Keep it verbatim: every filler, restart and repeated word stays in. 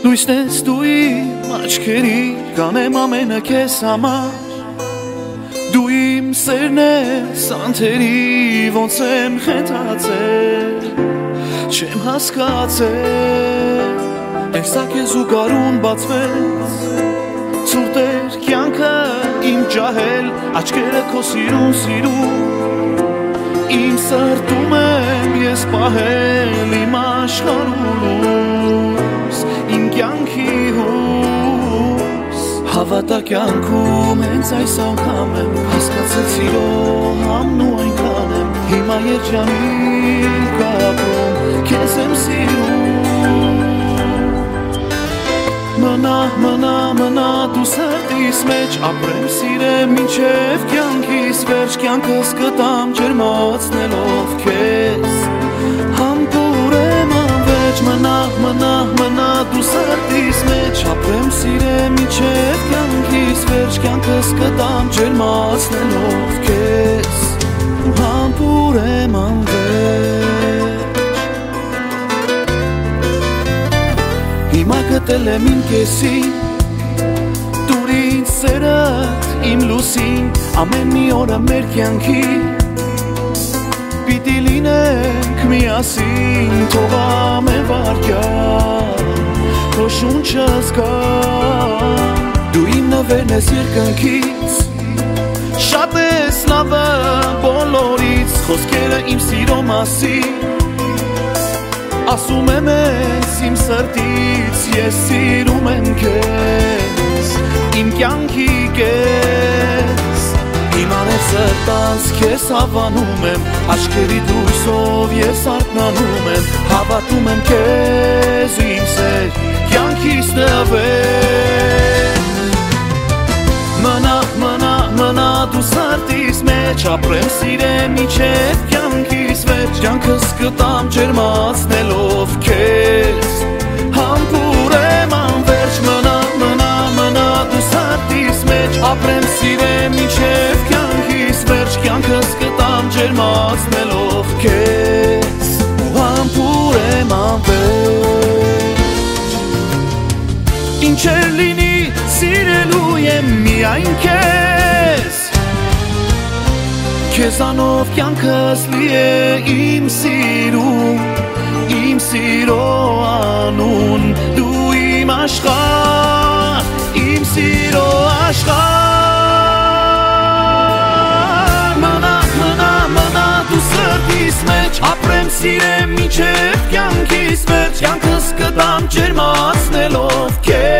Լույսն ես դու իմ աչքերի, կանեմ ամենը քեզ համար, դու իմ սերն ես անթերի, ոնց եմ խենթացել, չեմ հասկացել, Էքսա քեզ ու գարուն բացվեց, ցուրտ էր կյանքը իմ ջահել, աչքերը քո սիրուն սիրուն, իմ սրտում եմ ես պահել իմ աշխարհուս, իմ կյանքի հույս, հավատա կյանքում հենց այս անգամ եմ հասկացել սիրո համն ու այնքան եմ, հիմա երջանիկ ապրում, քեզ եմ սիրում, մնա, մնա, մնա դու սրտիս մեջ, ապրեմ սիրեմ մինչև կյանքիս վերջ, կյանքս կտամ ջերմացնելով քեզ, համբուրեմ անվերջ, մնա, մնա, մնա դու սրտիս մեջ, ապրեմ սիրեմ մինչև կյանքիս վերջ, կյանքս կտամ ջերմացնելով քեզ, համբուրեմ անվերջ, հիմա գտել եմ իմ կեսին, դուր ինձ սերդ իմ լուսին, ամեն մի օրը մեր կյանքի, պիտի լինենք միասին, թող ամեն վարկյան, քո շունչը զգամ, դու իմ նվերն ես երկնքից, շատ ես լավը բոլորից, խոսքերը իմ սիրո մասին, ասում եմ ես իմ սրտից, ես սիրում եմ քեզ, իմ կյանքի կես, իմ անև սրտանց քեզ հավանում եմ, աչքերի դուրսով ես արթնանում եմ, հավատում եմ քեզ իմ սեր, կյանքիս նվեր, մնա, մնա, մնա դու սրտիս մեջ, ապրեմ սիրեմ մինչև կյանքիս վերջ, կյանքս կտամ ջերմացնելով քեզ, համբուրեմ անվերջ, մնա, մնա, մնա դու սրտիս մեջ, ապրեմ սիրեմ մինչև կյանքիս վերջ, կյանքս կտամ ջերմացնելով քեզ, համբուրեմ անվերջ, ինչ էր լինի սիրելու եմ միայն քեզ, քեզանով կյանքս լի է իմ սիրում, իմ սիրո անուն, դու իմ աշխարհ, իմ սիրո աշխարհ, մնա, մնա, մնա դու սրտիս մեջ, ապրեմ սիրեմ մինչև կյանքիս վերջ, կյանքս կտամ ջերմացնելով քեզ,